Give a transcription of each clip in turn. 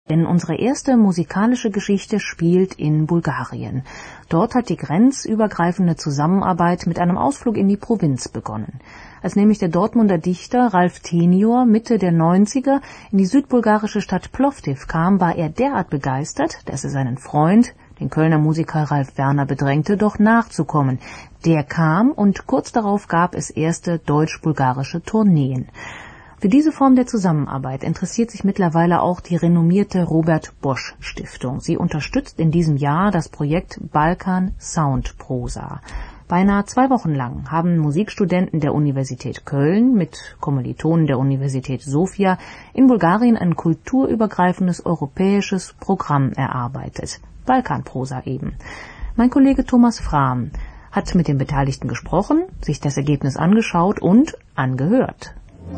Denn unsere erste musikalische Geschichte spielt in Bulgarien. Dort hat die grenzübergreifende Zusammenarbeit mit einem Ausflug in die Provinz begonnen. Als nämlich der Dortmunder Dichter Ralf Tenior Mitte der 90er in die südbulgarische Stadt Plovdiv kam, war er derart begeistert, dass er seinen Freund, den Kölner Musiker Ralf Werner, bedrängte, doch nachzukommen. Der kam und kurz darauf gab es erste deutsch-bulgarische Tourneen. Für diese Form der Zusammenarbeit interessiert sich mittlerweile auch die renommierte Robert Bosch Stiftung. Sie unterstützt in diesem Jahr das Projekt Balkan Sound Prosa. Beinahe 2 Wochen lang haben Musikstudenten der Universität Köln mit Kommilitonen der Universität Sofia in Bulgarien ein kulturübergreifendes europäisches Programm erarbeitet. Balkanprosa eben. Mein Kollege Thomas Frahm hat mit den Beteiligten gesprochen, sich das Ergebnis angeschaut und angehört.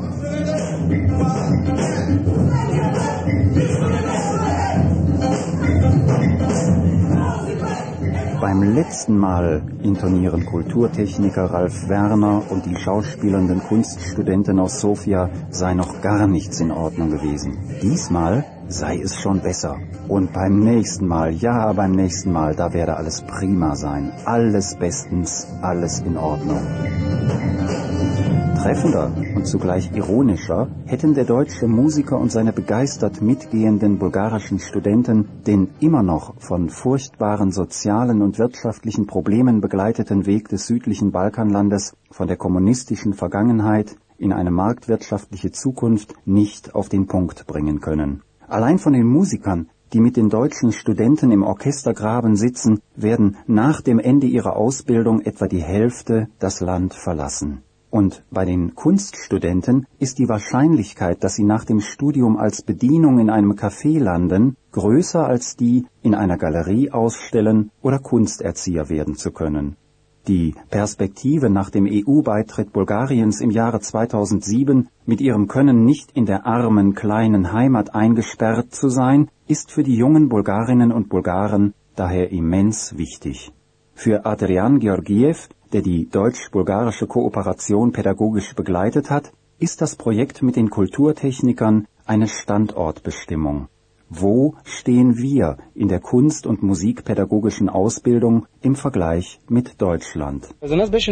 Beim letzten Mal intonieren Kulturtechniker Ralf Werner und die schauspielenden Kunststudenten aus Sofia, sei noch gar nichts in Ordnung gewesen. Diesmal sei es schon besser. Und beim nächsten Mal, da werde alles prima sein. Alles bestens, alles in Ordnung. Treffender und zugleich ironischer hätten der deutsche Musiker und seine begeistert mitgehenden bulgarischen Studenten den immer noch von furchtbaren sozialen und wirtschaftlichen Problemen begleiteten Weg des südlichen Balkanlandes von der kommunistischen Vergangenheit in eine marktwirtschaftliche Zukunft nicht auf den Punkt bringen können. Allein von den Musikern, die mit den deutschen Studenten im Orchestergraben sitzen, werden nach dem Ende ihrer Ausbildung etwa die Hälfte das Land verlassen. Und bei den Kunststudenten ist die Wahrscheinlichkeit, dass sie nach dem Studium als Bedienung in einem Café landen, größer als die, in einer Galerie ausstellen oder Kunsterzieher werden zu können. Die Perspektive nach dem EU-Beitritt Bulgariens im Jahre 2007, mit ihrem Können nicht in der armen, kleinen Heimat eingesperrt zu sein, ist für die jungen Bulgarinnen und Bulgaren daher immens wichtig. Für Adrian Georgiev, der die deutsch-bulgarische Kooperation pädagogisch begleitet hat, ist das Projekt mit den Kulturtechnikern eine Standortbestimmung. Wo stehen wir in der kunst- und musikpädagogischen Ausbildung im Vergleich mit Deutschland? Für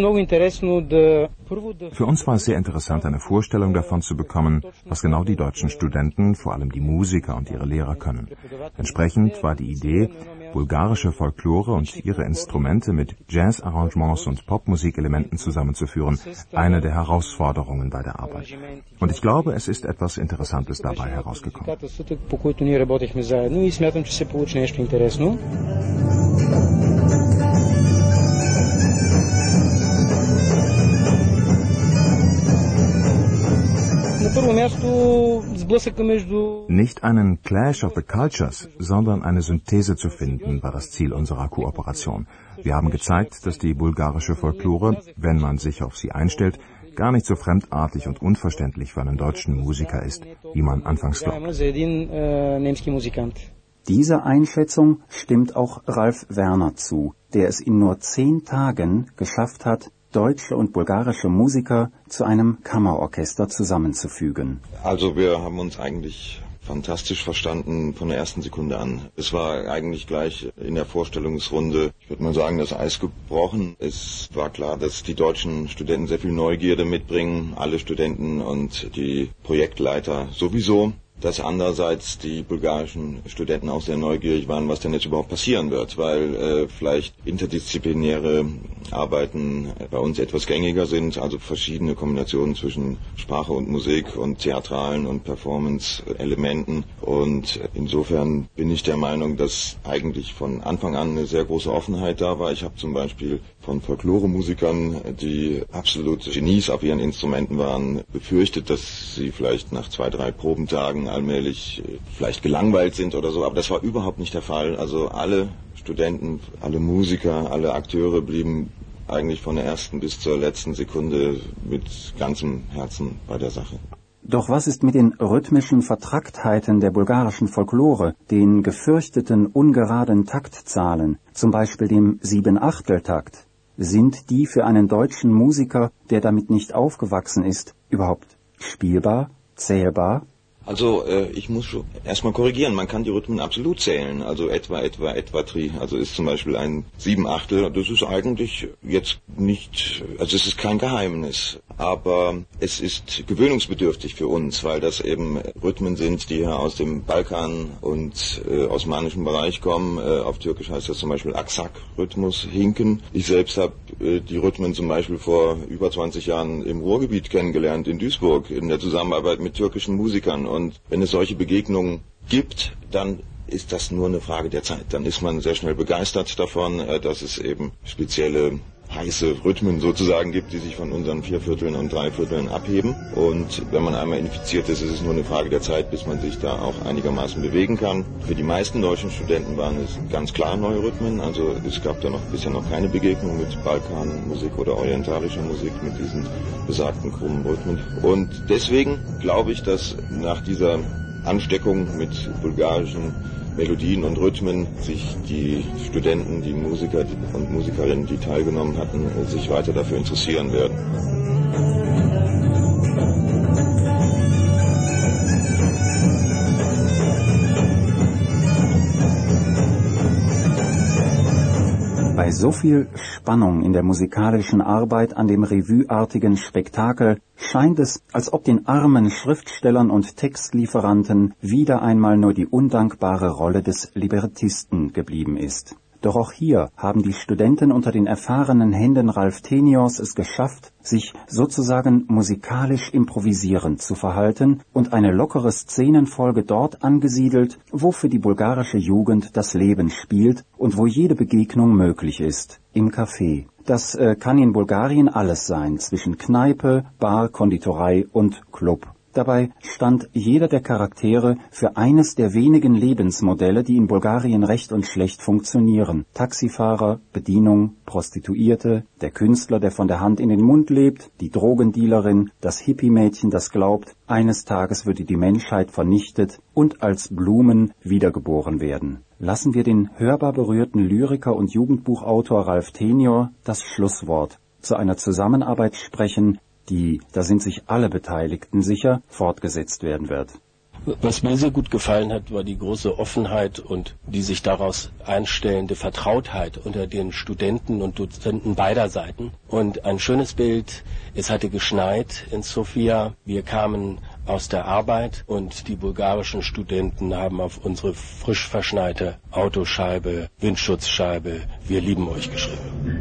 uns war es sehr interessant, eine Vorstellung davon zu bekommen, was genau die deutschen Studenten, vor allem die Musiker und ihre Lehrer können. Entsprechend war die Idee, bulgarische Folklore und ihre Instrumente mit Jazz-Arrangements und Popmusikelementen zusammenzuführen, eine der Herausforderungen bei der Arbeit. Und ich glaube, es ist etwas Interessantes dabei herausgekommen. Nicht einen Clash of the Cultures, sondern eine Synthese zu finden, war das Ziel unserer Kooperation. Wir haben gezeigt, dass die bulgarische Folklore, wenn man sich auf sie einstellt, gar nicht so fremdartig und unverständlich für einen deutschen Musiker ist, wie man anfangs glaubt. Dieser Einschätzung stimmt auch Ralf Werner zu, der es in nur 10 Tagen geschafft hat, deutsche und bulgarische Musiker zu einem Kammerorchester zusammenzufügen. Also wir haben uns eigentlich fantastisch verstanden von der ersten Sekunde an. Es war eigentlich gleich in der Vorstellungsrunde, ich würde mal sagen, das Eis gebrochen. Es war klar, dass die deutschen Studenten sehr viel Neugierde mitbringen, alle Studenten und die Projektleiter sowieso. Dass andererseits die bulgarischen Studenten auch sehr neugierig waren, was denn jetzt überhaupt passieren wird, weil vielleicht interdisziplinäre Arbeiten bei uns etwas gängiger sind, also verschiedene Kombinationen zwischen Sprache und Musik und theatralen und Performance-Elementen. Und insofern bin ich der Meinung, dass eigentlich von Anfang an eine sehr große Offenheit da war. Ich habe zum Beispiel von Folklore-Musikern, die absolute Genies auf ihren Instrumenten waren, befürchtet, dass sie vielleicht nach 2, 3 Probentagen allmählich vielleicht gelangweilt sind oder so, aber das war überhaupt nicht der Fall. Also alle Studenten, alle Musiker, alle Akteure blieben eigentlich von der ersten bis zur letzten Sekunde mit ganzem Herzen bei der Sache. Doch was ist mit den rhythmischen Vertracktheiten der bulgarischen Folklore, den gefürchteten ungeraden Taktzahlen, zum Beispiel dem 7/8-Takt? Sind die für einen deutschen Musiker, der damit nicht aufgewachsen ist, überhaupt spielbar, zählbar? Also ich muss schon erstmal korrigieren, man kann die Rhythmen absolut zählen, also etwa Tri, also ist zum Beispiel ein 7/8, das ist eigentlich jetzt nicht, also es ist kein Geheimnis, aber es ist gewöhnungsbedürftig für uns, weil das eben Rhythmen sind, die ja aus dem Balkan und osmanischen Bereich kommen, auf Türkisch heißt das zum Beispiel Aksak-Rhythmus, Hinken. Ich selbst habe die Rhythmen zum Beispiel vor über 20 Jahren im Ruhrgebiet kennengelernt, in Duisburg, in der Zusammenarbeit mit türkischen Musikern. Und wenn es solche Begegnungen gibt, dann ist das nur eine Frage der Zeit. Dann ist man sehr schnell begeistert davon, dass es eben spezielle heiße Rhythmen sozusagen gibt, die sich von unseren 4/4 und 3/4 abheben. Und wenn man einmal infiziert ist, ist es nur eine Frage der Zeit, bis man sich da auch einigermaßen bewegen kann. Für die meisten deutschen Studenten waren es ganz klar neue Rhythmen. Also es gab da bisher noch keine Begegnung mit Balkanmusik oder orientalischer Musik mit diesen besagten krummen Rhythmen. Und deswegen glaube ich, dass nach dieser Ansteckung mit bulgarischen Melodien und Rhythmen sich die Studenten, die Musiker und Musikerinnen, die teilgenommen hatten, sich weiter dafür interessieren werden. Bei so viel Spannung in der musikalischen Arbeit an dem revueartigen Spektakel scheint es, als ob den armen Schriftstellern und Textlieferanten wieder einmal nur die undankbare Rolle des Librettisten geblieben ist. Doch auch hier haben die Studenten unter den erfahrenen Händen Ralph Teniors es geschafft, sich sozusagen musikalisch improvisierend zu verhalten und eine lockere Szenenfolge dort angesiedelt, wo für die bulgarische Jugend das Leben spielt und wo jede Begegnung möglich ist, im Café. Das kann in Bulgarien alles sein, zwischen Kneipe, Bar, Konditorei und Club. Dabei stand jeder der Charaktere für eines der wenigen Lebensmodelle, die in Bulgarien recht und schlecht funktionieren. Taxifahrer, Bedienung, Prostituierte, der Künstler, der von der Hand in den Mund lebt, die Drogendealerin, das Hippie-Mädchen, das glaubt, eines Tages würde die Menschheit vernichtet und als Blumen wiedergeboren werden. Lassen wir den hörbar berührten Lyriker und Jugendbuchautor Ralph Tenior das Schlusswort zu einer Zusammenarbeit sprechen, die, da sind sich alle Beteiligten sicher, fortgesetzt werden wird. Was mir sehr gut gefallen hat, war die große Offenheit und die sich daraus einstellende Vertrautheit unter den Studenten und Dozenten beider Seiten. Und ein schönes Bild, es hatte geschneit in Sofia, wir kamen aus der Arbeit und die bulgarischen Studenten haben auf unsere frisch verschneite Autoscheibe, Windschutzscheibe, wir lieben euch geschrieben.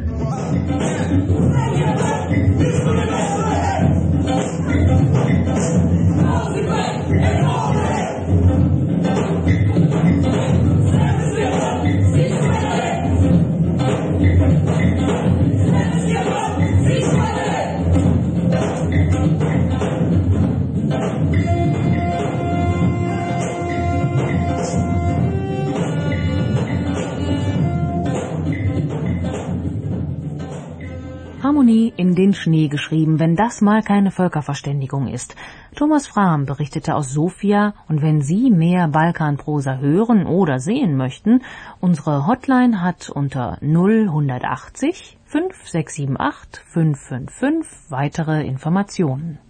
Harmonie in den Schnee geschrieben, wenn das mal keine Völkerverständigung ist. Thomas Frahm berichtete aus Sofia, und wenn Sie mehr Balkanprosa hören oder sehen möchten, unsere Hotline hat unter 0180 5678 555 weitere Informationen.